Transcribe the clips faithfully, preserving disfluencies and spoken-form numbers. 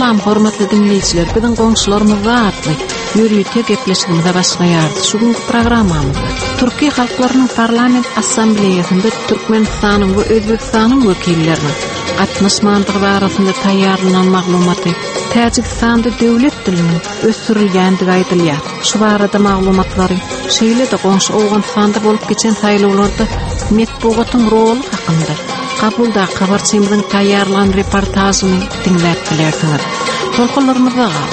Salam hormatly dinleyijiler, biziň goňşularymyz atly ýürüýte gepleşigimize başlaýardy. Şu günkü programmamyzda Türkiýe halklarynyň parlament assambleýasynda Türkmenistanyň we Özbekistanyň wekilleriniň gatnaşmandygy barasynda taýýarlanan maglumaty, Täjikistanda döwlet diliniň ösürilýändigi aýdylýar. Şu barada maglumatlary şeýle de goňşy Owganstanda bolup geçen saýlawlarda metbugatyň roli hakynda Kabulda habarçymyzyň taýýarlanan reportażyny dinläp bilersiňiz. Tolkunlarymyza gal.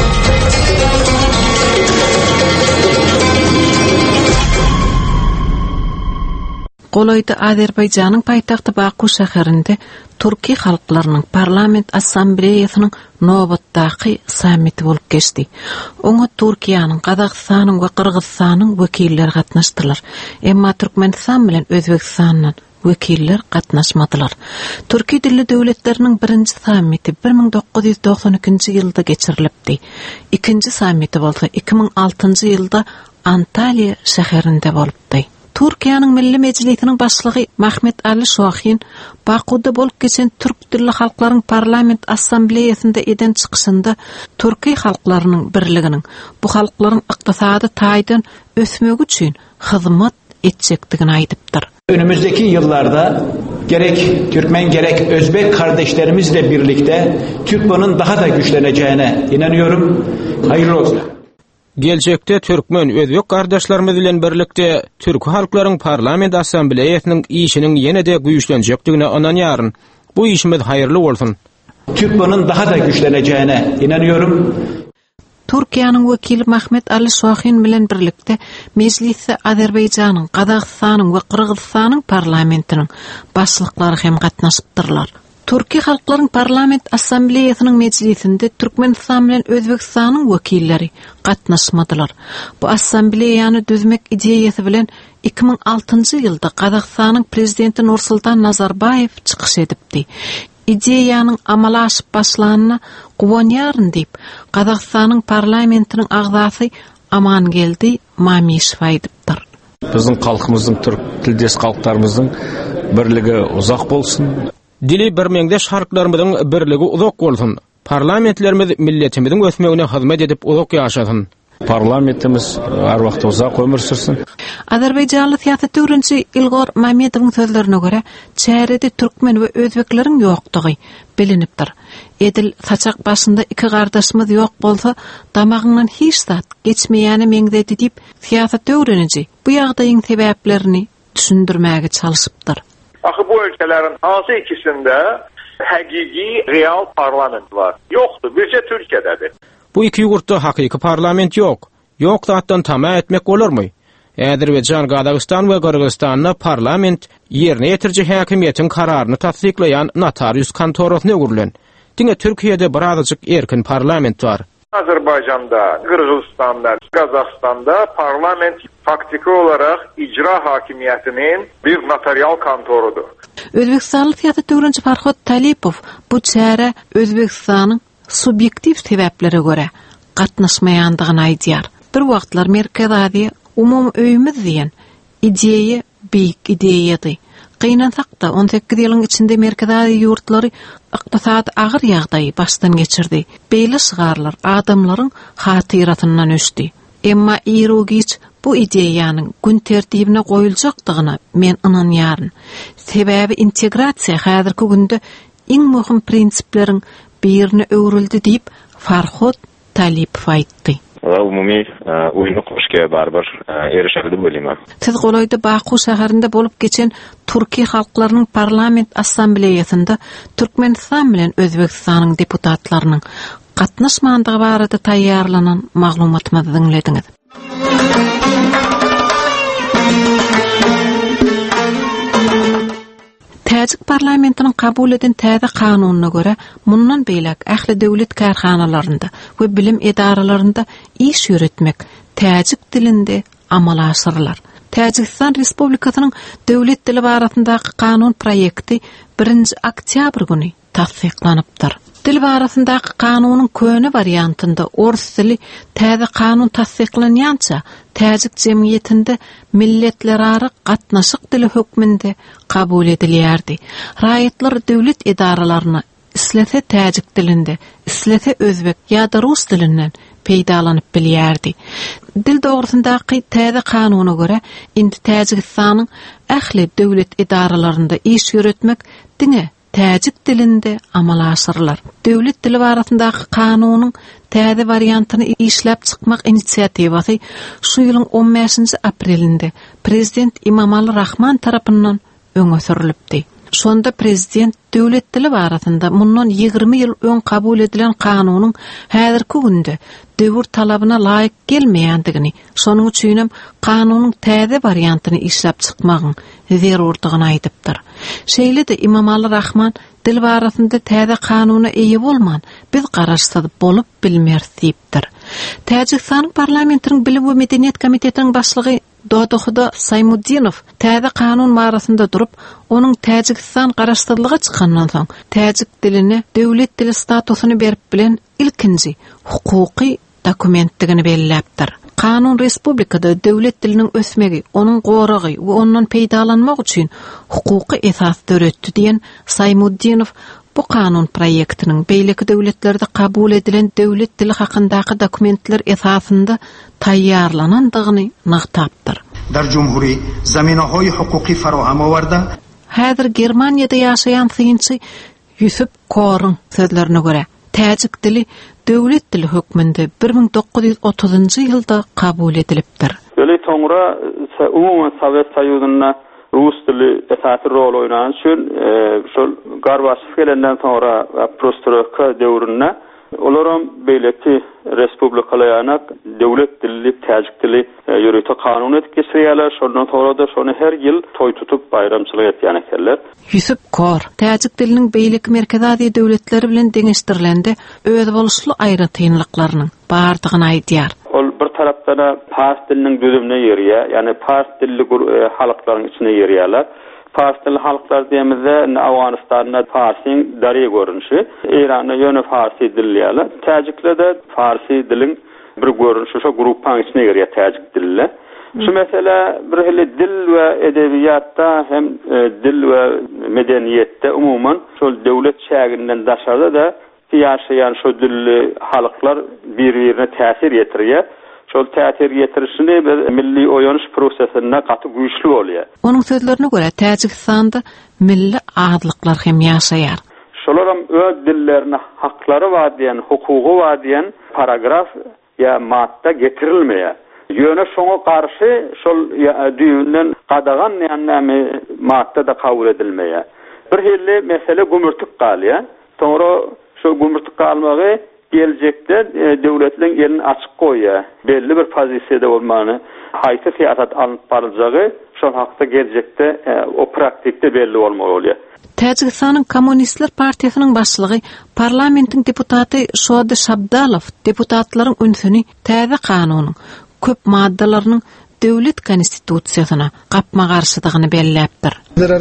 Golayda Azerbaýjanyň paýtagty Baku şäherinde Türkiýe halklarynyň parlament assambleýasynyň nobatdaky sammiti bolup geçdi. Oňa Türkiýanyň, Gazagstanyň we Kyrgyzstanyň wekilleri gatnaşdylar. Emma Türkmenistan bilen Özbekistanyň wekiller gatnaşmadylar. Türkiýe dilli döwletleriniň birinji sammiti bir ming dokuz ýüz doksan ikinji ýylda geçirilipdi. Ikinji sammiti bolsa iki ming altynjy ýylda Antaliýa şäherinde bolupdy. Türkiýanyň Milli Mejlisiniň başlygy Mahmet Ali Şoahin Bakuda bolup geçen türk dilli halklaryň parlament assambleýasynda eden çykyşynda Türkiýe halklarynyň birliginiň bu halklaryň ykdysady taýdan ösmegi üçin hyzmat etjekdigini aýdypdyr. Önümüzdeki yıllarda gerek Türkmen gerek Özbek kardeşlerimizle birlikte TÜKMA'nın daha da güçleneceğine inanıyorum. Hayırlı olsun. Gelecekte Türkmen Özbek kardeşlerimiz bilen birlikte Türk halklaryň parlament assambleýasynyň işiniň ýene-de güýçlenjekdigine inanýaryn. Bu işimiz hayırlı bolsun. TÜKMA'nın daha da güçleneceğine inanıyorum. Türkiýanyň wekili Mahmet Ali Şoahin bilen birlikde mejlisde Azerbaýjanyň, Gazagstanyň we Kyrgyzstanyň parlamentiniň başlyklary hem gatnaşypdyrlar. Türkiýe halklaryň parlament assambleýasynyň mejlisinde Türkmenistan bilen Özbekistanyň wekilleri gatnaşmadylar. Bu assambleýany düzmek ideýasy bilen iki ming altynjy ýylda Gazagstanyň prezidenti Nursultan Nazarbayew çykyş edipdi. Ideýanyň amala aşyp başlanyna guwanýaryn diýip Gazagstanyň parlamentiniň agzasy Aman geldi Mamişew aýdypdyr. Biziň halkymyzyň, türk tildes halklarymyzyň birligi uzak bolsun. Dili bir meňdeş halklarymyzyň birligi uzak bolsun. Parlamentlerimiz milletimiziň ösmegine hyzmat edip uzak ýaşasyn. Parlamentimiz her wagt uzak ömür sürsin. Azerbaýjanly siýasat öwrençi Ilgor Mamedowyň sözlerine göre çärede türkmen we özbekleriň ýokdugy bilinipdir. Edil saçak başynda iki gardaşymyz ýok bolsa, damagyňdan hiç zat geçmeýäni meňzedi diýip siýasat öwrençi bu ýagdaýyň sebäplerini düşündirmäge çalyşypdyr. Axı bu ölkələrin hansı ikisinde həqiqi real parlament var? Yoktu, bircə Türkiýədədir. Bu iki ýurtda hakyky parlament ýok. Ýok zatdan tama etmek bolarmy? Azerbaýjan, Gazagystan we Kyrgyzstanda parlament ýerine ýetirji häkimiýetiň kararyny tasdiklaýan notarius kontorasyna öwrilen. Diňe Türkiýede birazajyk erkin parlament var. Azerbaýjanda, Kırgızstanda, Kazakstanda parlament faktiki olarak icra hakimiyetinin bir notarial kontorudur. Özbekistanly siýasat öwrençi Farhod Talipov bu çäre Özbekistanyň subyektiv sebäplere göre gatnaşmaýandygyny aýdýar. Bir wagtlar Merkez Aziýa umum öýümüz diýen ideýa beýik ideýady. Gynansak-da on sekiz ýylyň içinde Merkez Aziýa ýurtlary ykdysady agyr ýagdaýy başdan geçirdi. Beýle şygarlar adamlaryň hatyratyndan öşdi. Emma Irogiç bu ideýanyň gün tertibine goýuljakdygyna men inanýaryn. Sebäbi integrasiýa häzirki günde iň möhüm prinsipleriň birini öwrildi diýip Farhod Talipov aýtdy. Umumy uýuny goşga barbar erişildi bolýar. Siz golayda Baku şäherinde bolup geçen Türkiýe halklarynyň parlament assambleýasynda Türkmenistan bilen Özbekistanyň deputatlarynyň gatnaşmandygy barada taýýarlanan maglumatmy dinlediňiz. Täjik parlamentiniň kabul eden täze kanunyna göre mundan beýlek ähli döwlet karhanalarynda we bilim edaralarynda iş ýöretmek täjik dilinde amala aşyrylar. Täjikistan Respublikasynyň döwlet dili barasyndaky kanun proýekti birinji oktyabr güni tasdiklanypdyr. Dil barasyndaky kanunyň köne variantynda orus dili täze kanun tasdiklanýança täjik jemgyýetinde milletlerarä gatnaşyk dili hökmünde kabul edilýärdi. Raýatlar döwlet edaralaryna islese täjik dilinde Kislete özbek ýa-da rus dilinden peýdalanyp bilýärdi. Dil dogrusundaky täze kanunyna göre indi Täjikistanyň ähli döwlet idaralarynda iş ýöretmek diňe täjik dilinde amal aşyrlar. Döwlet dili barasyndaky kanunyň täze variantyny işläp çykmak inisiatiwasy şu ýylyň on beşinji aprelinde prezident Emomali Rahman tarapyndan öňe sürilipdi. Şonda prezident döwlet dili barasynda mundan ýygrimi ýyl öň kabul edilen kanunyň häzirki günde döwür talabyna laýyk gelmeýändigini, şonuň üçin hem kanunyň täze variantyny işläp çykmagyň zerurdygyny aýdypdyr. Şeýle-de Emomali Rahman dil barasynda täze kanuny eýe bolman, biz garaşsyz bolup bilmeýär diýipdir. Täjikistan parlamentiniň bilim we medeniýet komitetiniň başlygy Dodoxda Saymudinov täze kanun barasynda durup, onuň Täjikistan garaşsyzlygy çykandan soň täjik diline döwlet dili statusyny berip bilen ilkinji hukuky dokumentdigini belläpdir. Kanun respublikada döwlet diliniň ösmegi, onuň goragy we ondan peýdalanmak üçin hukuky esas döretdi diýen Saymudinov bu kanun proyektiniň beýleki döwletlerde kabul edilen döwlet dili hakyndaky dokumentler esasynda taýýarlanandygyny naqtapdyr. Dar Cumhuri zaminahoy hukuky farahem awarda. Häzir Germaniýada ýaşaýan synçy Yusuf Korun sözlerine göre täjik dili döwlet dili hökmünde bir ming dokuz ýüz otuzynjy ýylda kabul edilipdir. Öle soňra umumy Sowet Soýuzyna rus dili esasy rol oynaýan üçin şol Gorbaçow gelenden sonra prostroka döwründe olaram beýleki respublikalarına döwlet dilli, täjik dili ýöretme kanuny geçirýärler. Şondan sonra da şonu her ýyl toý tutup bayramçylyk etýän ekenler. Yusuf Kor, täjik diliniň beýleki merkezadi döwletleri bilen deňeşdirilende öz boluşly aýry tynlyklarynyň bardygyny aýdýar. Ol bir tarapdan da fars diliniň düzümine ýerýär, ýani fars dilli halklaryň içine ýerýärler. Fars dilli halklar diýemizde Awganistanda farsyň dary görünüşi, Iranda ýöne farsy dilliýärler. Täjiklerde farsy diliň bir görünüşi şo gruppaň içine ýerýär täjik dille. Şu mesele bir hili dil we edebiýatda hem e, dil we medeniýetde umumyň şol döwlet şäginden daşarda da ýaşaýan şo dilli halklar bir-birine täsir ýetirýär. Şol täsir ýetirişini bir milli oýanyş prosesine gaty güýçlü bolýar. Onuň sözlerine göre Täjikistanda milli adlyklar hem ýaşaýar. Şolaram öz dillerine haklary bar diýen, hukugy bar diýen paragraf ýa madda getirilmeýär. Ýöne şoňa garşy şol düýünden gadagan näme madda da kabul edilmeýär. Bir hili mesele gümürtük galýar. Toňra şo gümürtük galmagy gelecekde e, döwletleň ýerini açyk goýýar. Belli bir pozisiýada bolmany, haýsy fiýatat alyp baryljagy şol hakda gelecekde e, o praktikde belli bolmaly bolýar. Täjikistanyň Kommunistler Partiýasynyň başlygy, parlamentiň deputaty Şodi Şabdalow deputatlaryň ünsüni täze kanunyň köp maddalarynyň döwlet konstitusiýasyna gapma garşydygyny belläpdir.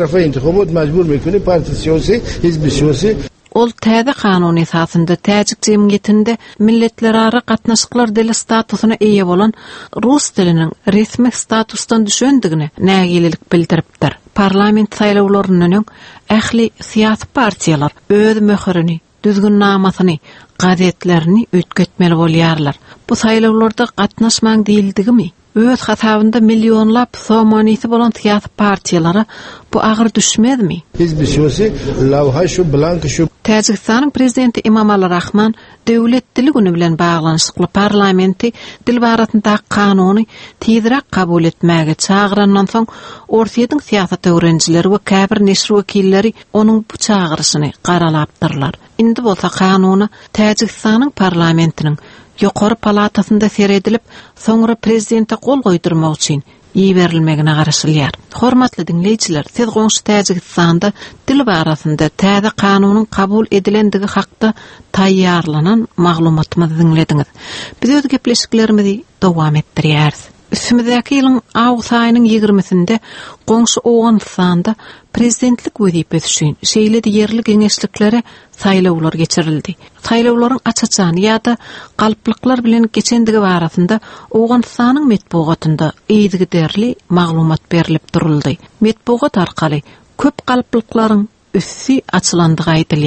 Ol täze kanun esasında täjik jemgyýetinde milletlerara gatnaşyklar dili statusyna eýe bolan rus diliniň resmi statusdan düşendigine nägililik bildiripdir. Parlament saýlawlarynyň ähli siýasy partiýalar öz möhürini, düzgün namasyny, gazetlerini ötketmeli bolýarlar. Bu saýlawlarda gatnaşmaň diýildigimi? Öz hasabında milyonlap somonisi bolan siýasy partiýalara bu agyr düşmedimi? Hizbi şosi lawha şu blank şu Täjikistanyň prezidenti Emomali Rahman döwlet dili güni bilen baglanşykly parlamenti dil barasynda kanuny tezrak kabul etmäge çagyrandan soň Orsiýatyň siýasat öwrenjileri we käbir neşr wekilleri onuň bu çagyryşyny garalapdyrlar. Indi bolsa kanuny Täjikistanyň parlamentiniň ýokary palatasynda seredilip, soňra prezidente gol goýdurmak üçin ýeberilmegine garaşylýar. Hormatly dinleýijiler, siz goňşy Täjikistanda dil barasynda täze kanunyň kabul edilendigi hakda taýýarlanan maglumatymyzy dinlediňiz. Biz öz gepleşiklerimizi dowam etdirýäris. Üstümizdäki ýylyň awgus aýynyň ýigrimesinde goňşy Awganistanda prezidentlik wezipesi üçin şeýle-de ýerli geňeşliklere saýlawlar geçirildi. Saýlawlaryň açaçany ýa-da galplyklar bilen geçendigi barasynda Awganistanyň metbuatynda eýdigi derli maglumat berilip duruldy. Metbuat arkaly köp galplyklaryň üssü açylandygy aýdylýar.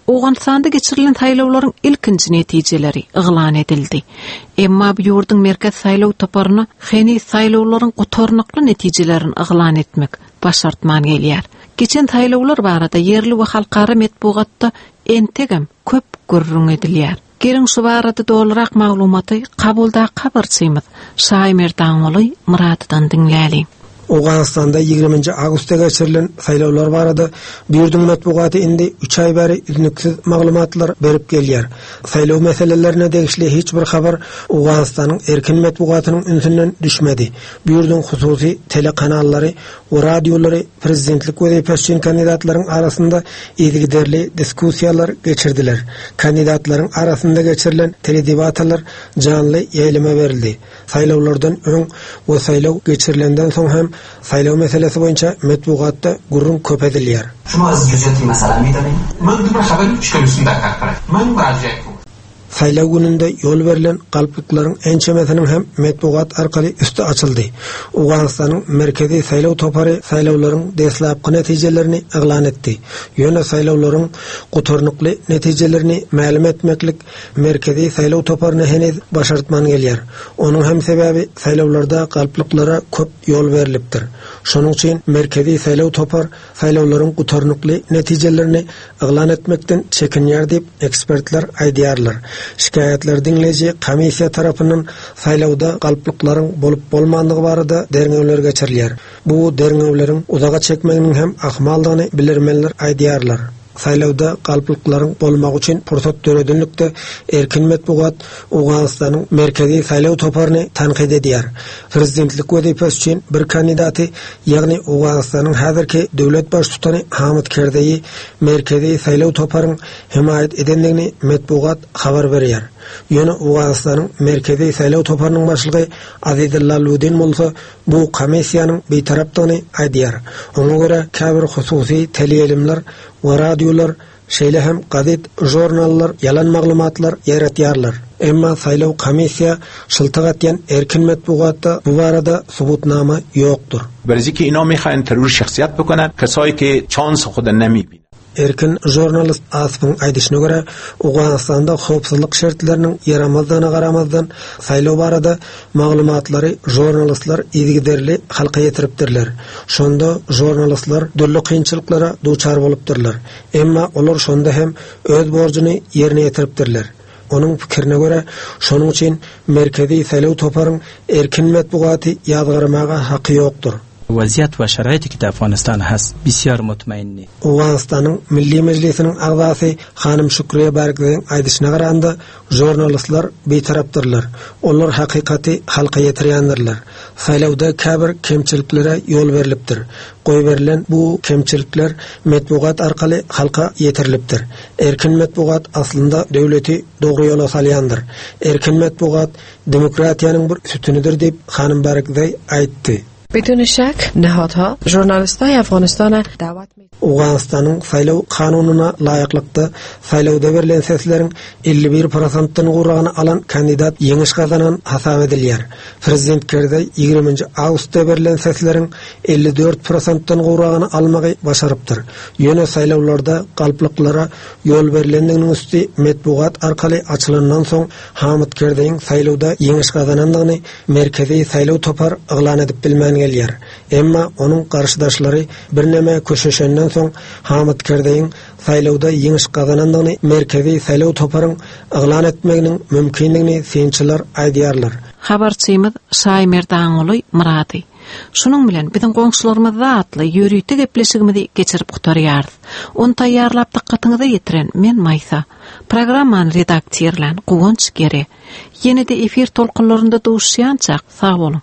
Oğanstanda geçirilen saylawlaryň ilkinji netijeleri yglan edildi. Emma bu ýurdun merkez saylaw toparyna heni saylawlaryň gutornykly netijelerini yglan etmek başartman gelýär. Geçen saylawlar barada yerli we halkara metbugatda entegem köp gurrun edilýär. Geriň şu barada dolarak maglumaty kabulda habarçymyz Şaýmer Daňoly Muratydan diňläli. Oğanistan'da yigirminji awgustda geçirilen saylawlar barada büyürdüň metbugaty indi üç ay beri üznüksiz maglumatlar berip gelýär. Saylaw meselelerine degişli hiç bir habar Oğanistanyň erkin metbugatynyň ünsünden düşmedi. Büyürdüň hususy telekanallary we radiolary prezidentlik wezipesi kandidatlaryň arasynda ýygyderli diskussiýalar geçirdiler. Kandidatlaryň arasynda geçirilen teledebatalar canly ýaýlama berildi. Saylawlardan öň we saylaw geçirilenden soň hem saylaw meselesi boyunca metbugatda gurrun köp edilýär. Şunu az jüzeti mesela meýdany. Men bir habar üç gün üstünde tarqalar. Men mürajaat Saylaw gününde yol verilen galplyklaryň ençemesiniň hem metbugat arkaly üstü açyldy. Oğanistanyň merkezi saylaw topary saylawlaryň deslapky netijelerini yglan etdi. Ýöne saylawlaryň gutornykly netijelerini ma'lum etmeklik merkezi saylaw toparyny henüz başartman gelýär. Onuň hem sebebi saylawlarda galplyklara köp yol berilipdir. Şonuň üçin merkezi saylaw topar saylawlaryň gutornykly netijelerini yglan etmekden çekinýär diýip ekspertler aýdýarlar. Şikayetler dinleyici komissiya tarafından saylawda galplyklaryň bolup bolmandygy barada derňewler geçirilýär. Bu derňewleriň uzaga çekmeginiň hem ahmaldygyny bilirmenler aýdýarlar. Saylawda galplyklaryň bolmak üçin pursat döredinlikde erkin metbugat Oğanistanyň merkezi saylaw toparyny tanqid edýär. Prezidentlik wezipesi üçin bir kandidaty, ýagny Oğanistanyň häzirki döwlet baş tutany Hamid Kerdeýi merkezi saylaw toparyny himayet edendigini metbugat habar berýär. Ýöne Oğanistanyň merkezi saylaw toparynyň başlygy Azizullah Ludin bolsa bu komissiýanyň beýtarapdygyny aýdýar. Oňa görä käbir hususy teleýelimler we radiolar şeýle hem gazet, jurnallar yalan maglumatlar ýaratýarlar. Emma saylaw komissiýa şyltyk etýän erkin metbugatda bu barada subutnama ýokdur. برای که اینا میخواین ترور شخصیت بکنن، کسایی که چانس خود نمیبینن. Erkin jurnalist Asif'in aýdyşyna görä Oğanistanda howpsuzlyk şertleriniň ýaramazdygyna garamazdan saylaw barada maglumatlary jurnalistler ýygyderli halka ýetiripdirler. Şonda jurnalistler dürli kynçylyklara duçar bolupdyrlar. Emma olar şonda hem öz borjyny ýerine ýetiripdirler. Onun pikirine göre şonuň üçin merkezi saylaw toparyň erkin metbugaty ýazgarmaga haky ýokdur. Vaziyet ve şeraiti ki de Afganistan has bisyar mutmainni. Oğanistan'ın Milli Meclisi'nin ağzası Hanım Şükriye Berg'den aýdyşyna garanda jurnalistler beýtarapdyrlar. Onlar hakykati halka ýetirýändirler. Saylawda käbir kemçiliklere ýol berilipdir. Goý berilen bu kemçilikler metbugat arkaly halka ýetirilipdir. Erkin metbugat aslında döwleti dogry ýola salýandyr. Erkin metbugat demokratiýanyň bir sütünidir diýip Hanım Berg'de aýtdy. بدون شک نهادها ژورنالیستای افغانستان دعوت می Oğanistanın saylaw kanunyna laýyklykda saylawda berilen sesleriň elli bir prosentden gurragany alan kandidat ýeňiş gazanan hasap edilýär. Prezident Kerdeý ýigriminji awgustda berilen sesleriň elli dört prosentden gurragany almagy başarypdyr. Ýöne saylawlarda galplyklara ýol berilendiginiň üstü metbugat arkaly açylandan soň Hamid Kerdeýiň saylawda ýeňiş gazanandygyny merkezi saylaw topar yglan edip bilmän gelýär. Emma onuň garşydaşlary bir näme köşeşenden soň Hamid Kerdeýiň saylawda ýeňiş gazanandygyny merkezi saylaw toparyň yglan etmeginiň mümkinligini synçylar aýdýarlar. Habarçymyz Şaýmer Daňoly Muraty. Şunun bilen biziň goňşularymyz zatly ýörüýte gepleşigimizi geçirip gutarýarys. Onu taýýarlap diqqatyňyza ýetiren men Maýsa. Programmany redaksiýerlen Guwanç Gere. Ýene-de efir tolkunlarynda duşýançak sag bolun.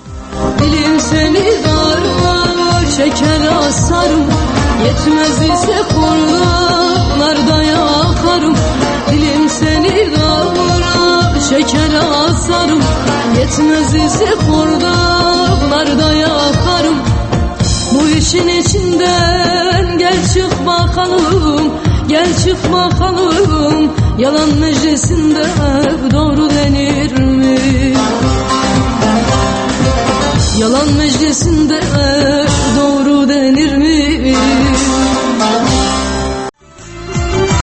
Dilim seni darlar, şeker asarım. Yetmez ise kurlarlarda yakarım. Dilim seni darlar, şeker asarım. Yetmez ise kurlarlarda yakarım. Bu işin içinden gel çık bakalım. Gel çık bakalım. Yalan meclisinde doğru denir mi? Yalan meclisinde